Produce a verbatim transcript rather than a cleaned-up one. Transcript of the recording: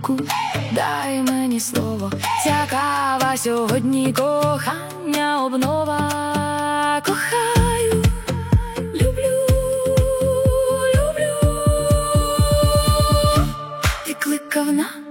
руку, дай мені слово, ця кава сьогодні кохання обнова. Кохаю, люблю, люблю. Ти кликав на